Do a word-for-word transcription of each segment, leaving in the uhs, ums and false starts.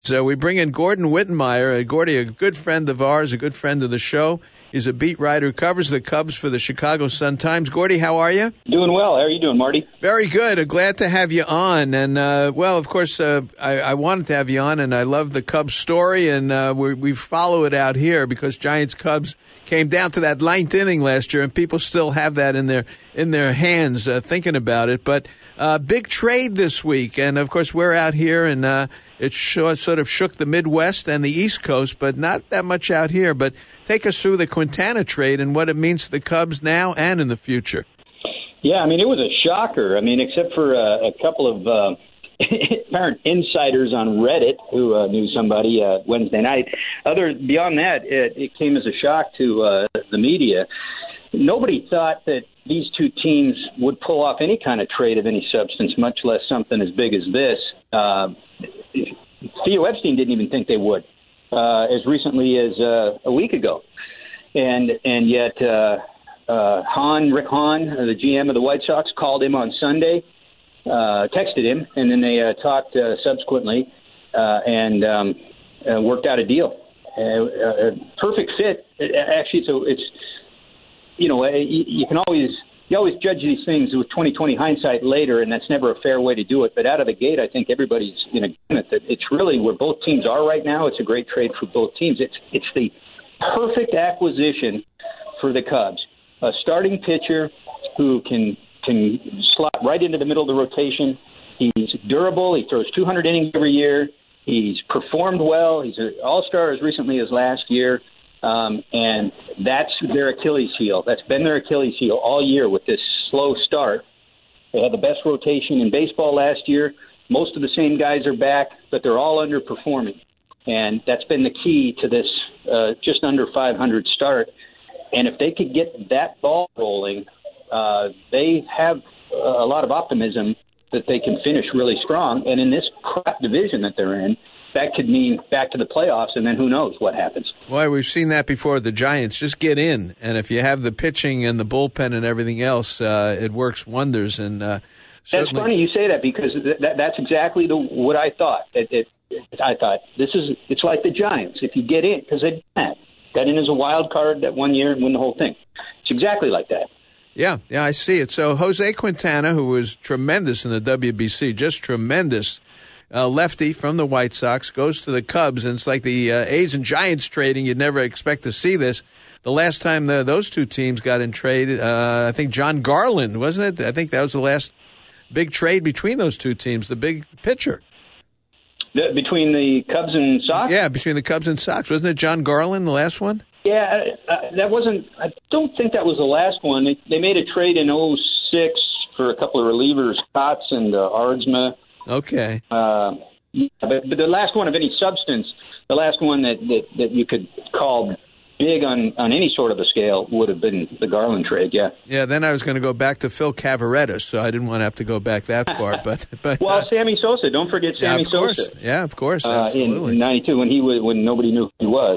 Uh, we bring in Gordon Wittenmyer. Uh, Gordy, a good friend of ours, a good friend of the show. He's a beat writer who covers the Cubs for the Chicago Sun-Times. Gordy, how are you? Doing well. How are you doing, Marty? Very good. Uh, glad to have you on. And, uh, well, of course, uh, I, I wanted to have you on, and I love the Cubs story, and uh, we, we follow it out here because Giants-Cubs came down to that ninth inning last year, and people still have that in their in their hands uh, thinking about it. But uh, big trade this week, and, of course, we're out here, and uh, it sh- sort of shook the Midwest and the East Coast, but not that much out here. But take us through the Quintana trade and what it means to the Cubs now and in the future. Yeah, I mean, it was a shocker. I mean, except for uh, a couple of uh, apparent insiders on Reddit who uh, knew somebody uh, Wednesday night. Other beyond that, it, it came as a shock to uh, the media. Nobody thought that these two teams would pull off any kind of trade of any substance, much less something as big as this. Uh, Theo Epstein didn't even think they would, uh, as recently as uh, a week ago. And and yet uh, uh, Hahn, Rick Hahn, uh, the G M of the White Sox, called him on Sunday, uh, texted him, and then they uh, talked uh, subsequently uh, and um, uh, worked out a deal. Uh, uh, perfect fit. Actually, it's a, it's you know you, you can always you always judge these things with twenty twenty hindsight later, and that's never a fair way to do it. But out of the gate, I think everybody's in agreement that it's really where both teams are right now. It's a great trade for both teams. It's it's the perfect acquisition for the Cubs. A starting pitcher who can can slot right into the middle of the rotation. He's durable. He throws two hundred innings every year. He's performed well. He's an all-star as recently as last year. Um, and that's their Achilles heel. That's been their Achilles heel all year with this slow start. They had the best rotation in baseball last year. Most of the same guys are back, but they're all underperforming. And that's been the key to this uh, just under five hundred start. And if they could get that ball rolling, uh, they have a lot of optimism that they can finish really strong. And in this crap division that they're in, that could mean back to the playoffs, and then who knows what happens. Well, we've seen that before. The Giants just get in, and if you have the pitching and the bullpen and everything else, uh, it works wonders. And uh, that's funny you say that because th- that, that's exactly the, what I thought. It, it, I thought this is it's like the Giants. If you get in, because they got in as a wild card that one year and win the whole thing. It's exactly like that. Yeah, yeah, I see it. So Jose Quintana, who was tremendous in the W B C, just tremendous. Uh, lefty from the White Sox goes to the Cubs, and it's like the uh, A's and Giants trading. You'd never expect to see this. The last time the, those two teams got in trade, uh, I think John Garland, wasn't it? I think that was the last big trade between those two teams, the big pitcher. The, between the Cubs and Sox? Yeah, between the Cubs and Sox. Wasn't it John Garland, the last one? Yeah, uh, that wasn't – I don't think that was the last one. They, they made a trade in oh six for a couple of relievers, Kotz and uh, Ardsma. Okay. Uh, but, but the last one of any substance, the last one that, that, that you could call big on, on any sort of a scale would have been the Garland trade, yeah. Yeah, then I was going to go back to Phil Cavarretta, so I didn't want to have to go back that far. But, but Well, uh, Sammy Sosa, don't forget Sammy yeah, of course. Sosa. Yeah, of course, uh, absolutely. in ninety-two when he was, when nobody knew who he was.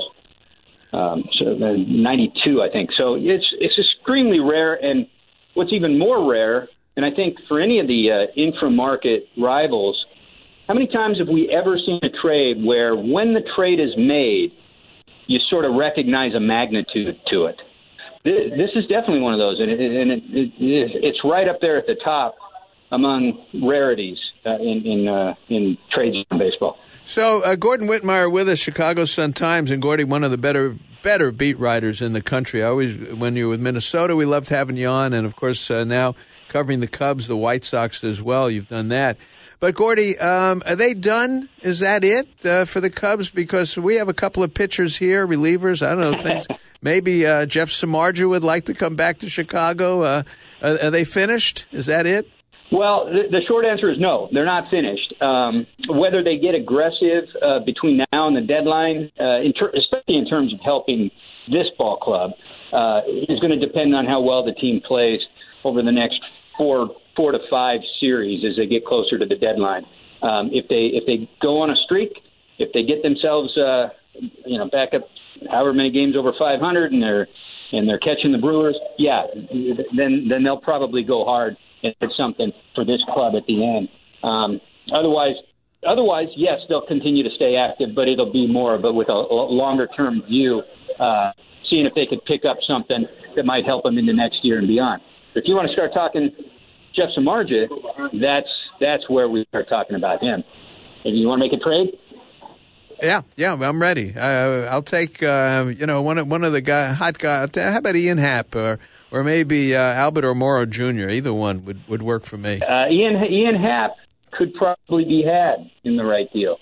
Um, so uh, ninety-two, I think. So it's it's extremely rare, and what's even more rare, and I think for any of the uh, intra-market rivals, how many times have we ever seen a trade where when the trade is made, you sort of recognize a magnitude to it? This is definitely one of those, and, it, and it, it, it's right up there at the top among rarities uh, in in, uh, in trades in baseball. So uh, Gordon Wittenmyer with us, Chicago Sun-Times, and Gordy, one of the better better beat writers in the country. I always, when you were with Minnesota, we loved having you on, and of course uh, now covering the Cubs, the White Sox as well. You've done that. But Gordy, um, are they done? Is that it uh, for the Cubs? Because we have a couple of pitchers here, relievers. I don't know things. Maybe uh, Jeff Samardzija would like to come back to Chicago. Uh, are, are they finished? Is that it? Well, the, the short answer is no. They're not finished. Um, whether they get aggressive uh, between now and the deadline, uh, in ter- especially in terms of helping this ball club, uh, is going to depend on how well the team plays over the next four four to five series as they get closer to the deadline. Um, if they if they go on a streak, if they get themselves uh, you know back up however many games over five hundred and they're and they're catching the Brewers, yeah, then then they'll probably go hard and hit something for this club at the end. Um, otherwise, otherwise, yes, they'll continue to stay active, but it'll be more, but with a, a longer-term view, uh, seeing if they could pick up something that might help them into next year and beyond. If you want to start talking Jeff Samardzija, that's that's where we start talking about him. If you want to make a trade? Yeah, yeah, I'm ready. Uh, I'll take, uh, you know, one of, one of the guy, hot guys. How about Ian Happ or or maybe uh, Albert O'Mora Junior? Either one would, would work for me. Uh, Ian Ian Happ could probably be had in the right deal.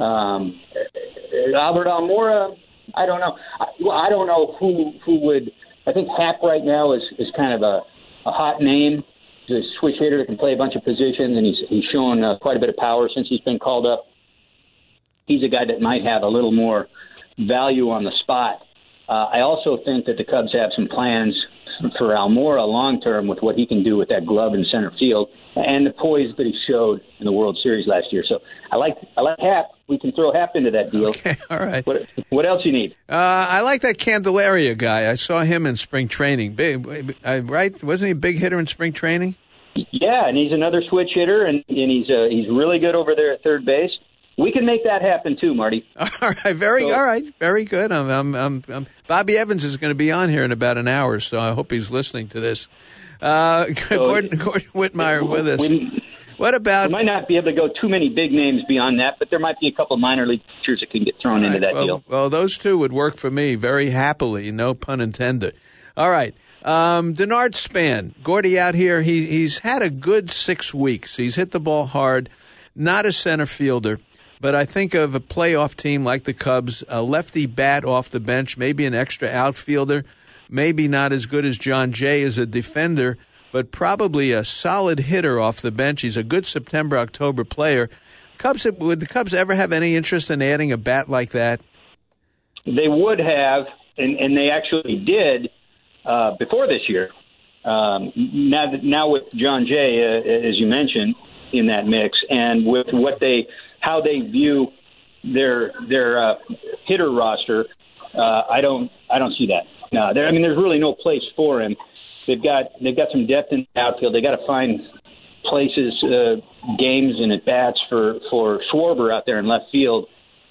Um, Albert O'Mora, I don't know. I, well, I don't know who who would. I think Happ right now is, is kind of a, a hot name. He's a switch hitter that can play a bunch of positions, and he's he's shown uh, quite a bit of power since he's been called up. He's a guy that might have a little more value on the spot. Uh, I also think that the Cubs have some plans for Almora long term with what he can do with that glove in center field and the poise that he showed in the World Series last year. So I like I like Happ. We can throw Happ into that deal. Okay, all right. What, what else you need? Uh, I like that Candelaria guy. I saw him in spring training. Big, uh, right? Wasn't he a big hitter in spring training? Yeah, and he's another switch hitter, and, and he's uh, he's really good over there at third base. We can make that happen too, Marty. All right, very, so, all right, very good. I'm, I'm, I'm, I'm, Bobby Evans is going to be on here in about an hour, so I hope he's listening to this. Uh, so Gordon, Gordon Whitmire with us. We, what about? We might not be able to go too many big names beyond that, but there might be a couple of minor league pitchers that can get thrown right, into that well, deal. Well, those two would work for me very happily, no pun intended. All right. Um, Denard Span, Gordy out here, he, he's had a good six weeks. He's hit the ball hard, not a center fielder. But I think of a playoff team like the Cubs, a lefty bat off the bench, maybe an extra outfielder, maybe not as good as John Jay as a defender, but probably a solid hitter off the bench. He's a good September-October player. Cubs, would the Cubs ever have any interest in adding a bat like that? They would have, and, and they actually did uh, before this year. Um, now, now with John Jay, uh, as you mentioned, in that mix, and with what they how they view their their uh, hitter roster, uh, I don't I don't see that. No, there. I mean, there's really no place for him. They've got they've got some depth in the outfield. They got to find places, uh, games, and at bats for for Schwarber out there in left field.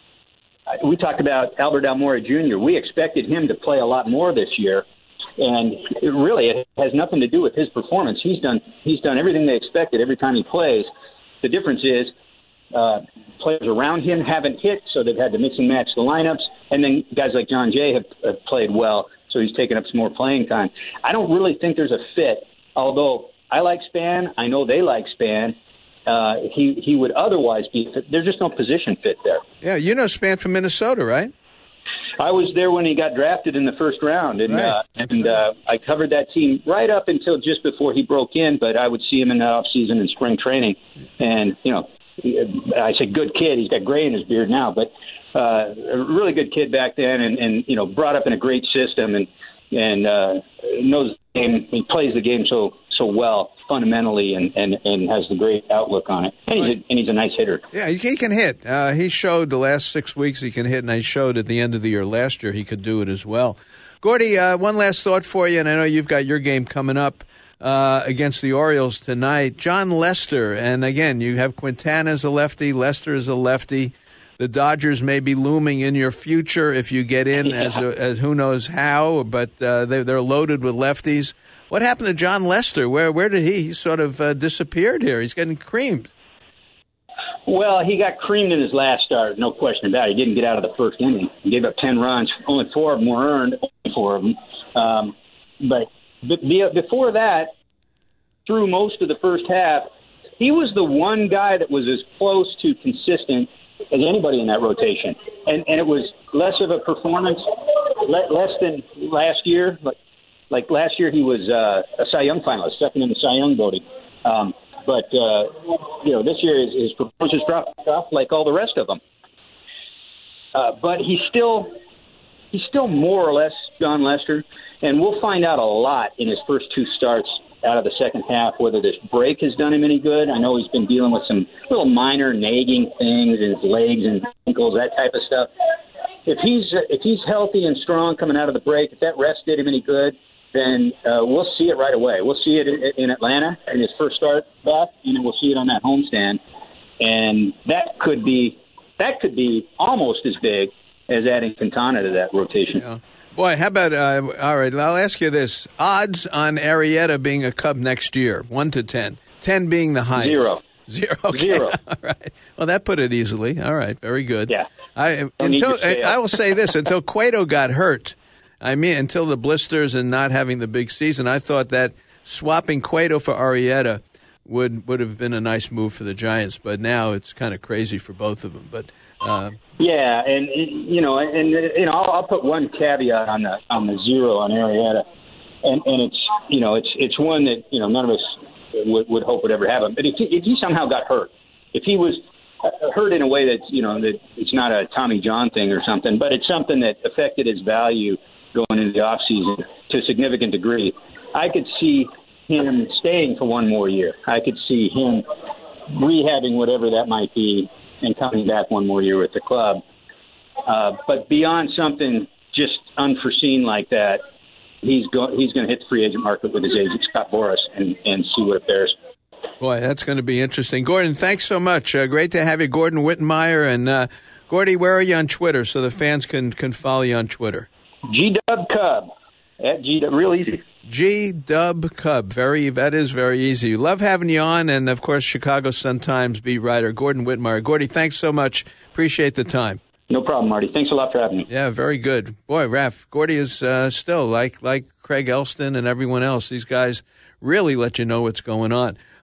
We talked about Albert Almora Junior We expected him to play a lot more this year, and it really it has nothing to do with his performance. He's done he's done everything they expected every time he plays. The difference is uh, players around him haven't hit, so they've had to mix and match the lineups. And then guys like John Jay have, have played well, so he's taken up some more playing time. I don't really think there's a fit, although I like Span. I know they like Span. Uh, he, he would otherwise be – there's just no position fit there. Yeah, you know Span from Minnesota, right? I was there when he got drafted in the first round, and right. uh, and uh, I covered that team right up until just before he broke in. But I would see him in the off season and spring training, and you know, I say good kid. He's got gray in his beard now, but uh, a really good kid back then, and, and you know, brought up in a great system, and and uh, knows the game. He plays the game so so well fundamentally, and, and, and has the great outlook on it. And he's a, and he's a nice hitter. Yeah, he can hit. Uh, he showed the last six weeks he can hit, and he showed at the end of the year last year he could do it as well. Gordy, uh, one last thought for you, and I know you've got your game coming up uh, against the Orioles tonight. John Lester, and again, you have Quintana as a lefty, Lester as a lefty. The Dodgers may be looming in your future if you get in yeah. as, a, as who knows how, but uh, they're, they're loaded with lefties. What happened to John Lester? Where where did he? He sort of uh, disappeared here. He's getting creamed. Well, he got creamed in his last start, no question about it. He didn't get out of the first inning. He gave up ten runs. Only four of them were earned, only four of them. Um, but before that, through most of the first half, he was the one guy that was as close to consistent as anybody in that rotation. And, and it was less of a performance, less than last year, but Like last year, he was uh, a Cy Young finalist, second in the Cy Young voting. Um, but, uh, you know, this year his, his performance dropped off like all the rest of them. Uh, but he's still he's still more or less John Lester, and we'll find out a lot in his first two starts out of the second half, whether this break has done him any good. I know he's been dealing with some little minor nagging things in his legs and ankles, that type of stuff. If he's if he's healthy and strong coming out of the break, if that rest did him any good, then uh, we'll see it right away. We'll see it in, in Atlanta in his first start back, and then we'll see it on that homestand. and that could be that could be almost as big as adding Quintana to that rotation. Yeah. Boy, how about, uh, all right, I'll ask you this. Odds on Arrieta being a Cub next year, one to ten. ten being the highest. Zero. Zero. Okay. Zero. All right. Well, that put it easily. All right. Very good. Yeah. I, until, I, I will say this. Until Cueto got hurt, I mean, until the blisters and not having the big season, I thought that swapping Cueto for Arrieta would, would have been a nice move for the Giants. But now it's kind of crazy for both of them. But uh, yeah, and you know, and you know, I'll, I'll put one caveat on the on the zero on Arrieta, and and it's you know, it's it's one that you know none of us would, would hope would ever happen. But if he, if he somehow got hurt, if he was hurt in a way that you know that it's not a Tommy John thing or something, but it's something that affected his value going into the off season to a significant degree, I could see him staying for one more year. I could see him rehabbing whatever that might be and coming back one more year with the club. Uh, but beyond something just unforeseen like that, he's go- he's going to hit the free agent market with his agent, Scott Boras, and, and see what it bears. Boy, that's going to be interesting. Gordon, thanks so much. Uh, great to have you, Gordon Wittenmeyer. And, uh, Gordy, where are you on Twitter so the fans can, can follow you on Twitter? G-Dub Cub. At G-Dub, real easy. G-Dub Cub. Very, that is very easy. Love having you on. And, of course, Chicago Sun-Times beat writer Gordon Wittenmeyer. Gordy, thanks so much. Appreciate the time. No problem, Marty. Thanks a lot for having me. Yeah, very good. Boy, Raph, Gordy is uh, still like like Craig Elston and everyone else. These guys really let you know what's going on.